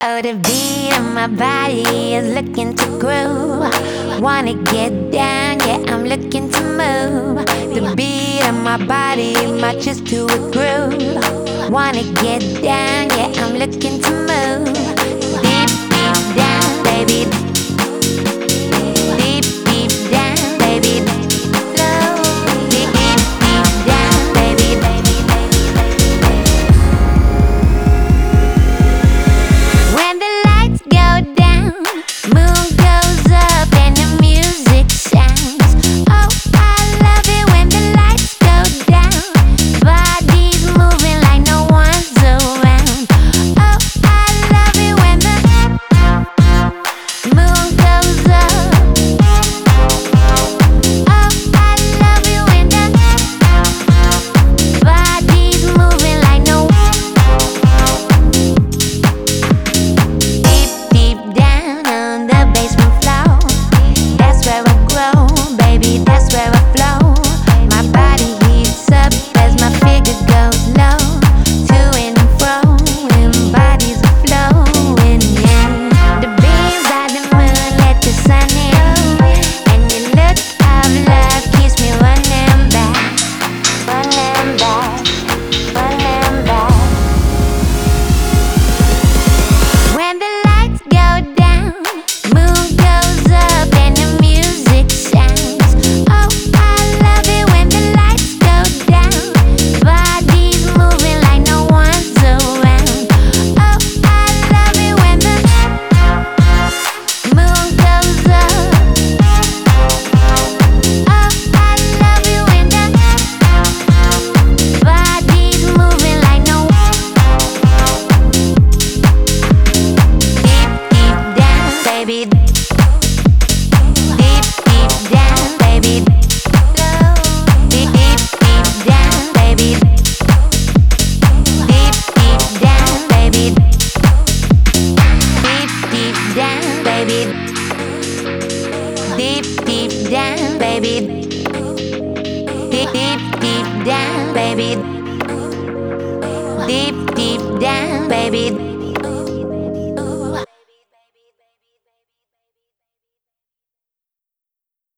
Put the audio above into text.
Oh, the beat of my body is looking to groove. Wanna get down, yeah, I'm looking to move. The beat of my body matches to a groove. Wanna get down, yeah, I'm looking to move. Deep, deep down, baby. Deep, deep down, baby. Low. Deep, deep, deep down, baby. When the lights go down, moon goes up and the music sounds. Oh, I love it when the lights go down. Bodies moving like no one's around. Oh, I love it when the moon goes up. Oh, I love it when the bodies moving like no deep down on the basement floor. That's where I grow, baby, that's where I flow. My body heats up as my figure goes low. To and fro, and bodies are flowing, yeah. The beams of the moon let the sun in, and your look of love keeps me running back, running back, running back. When the lights go down, moon goes up and the music sounds. Oh, I love it when the lights go down. Bodies moving like no one's around. Oh, I love it when the moon goes up. Oh, I love it when the bodies moving like no deep down, baby. Deep down, baby. Deep down, baby. Deep down, baby. Deep down, baby. Deep down, baby. Deep down, baby. Deep down, baby.